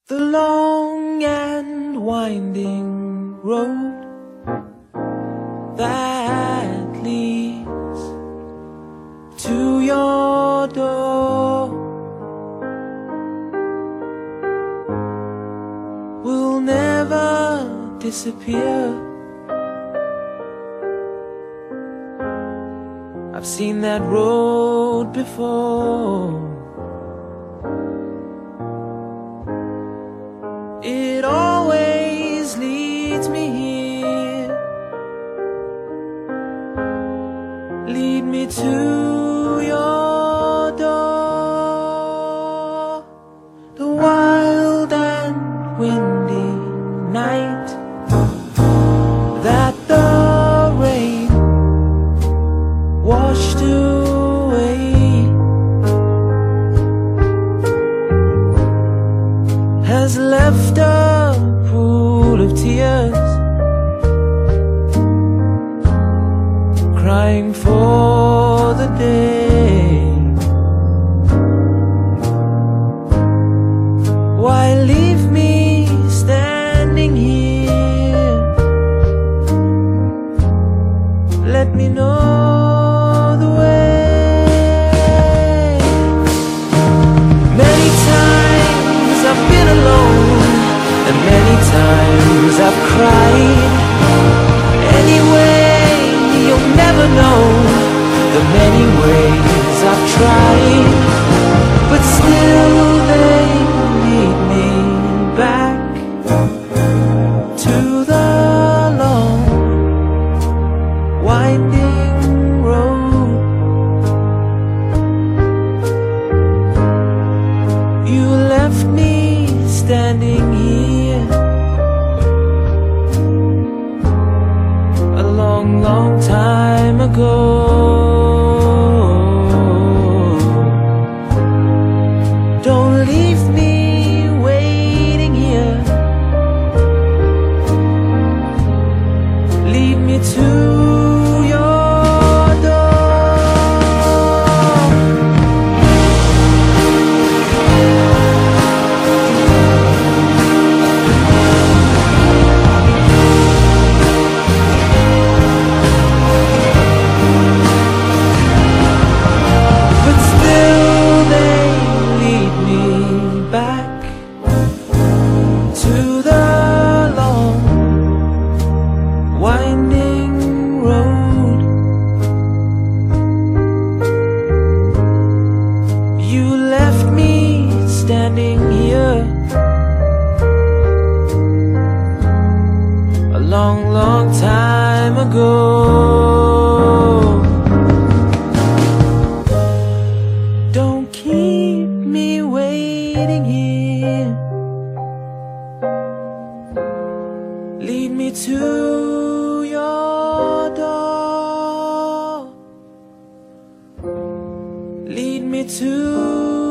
The long and winding road that leads to your door will never disappear. I've seen that road before. It always leads me here. Lead me to your door. The wild and windy night that the rain washed away has left a pool of tears, crying for the day. Why leave me standing here? Let me know the way. Many times I've been alone, and many times I've cried. Anyway, you'll never know the many ways I've tried, but still they lead me back to the long winding road. You left me standing here a long, long time ago. Don't leave me waiting here. Lead me to your door. But still they lead me back to the long winding road. You left me standing here a long, long time ago. Don't keep me waiting here. Lead me to your door. Lead me to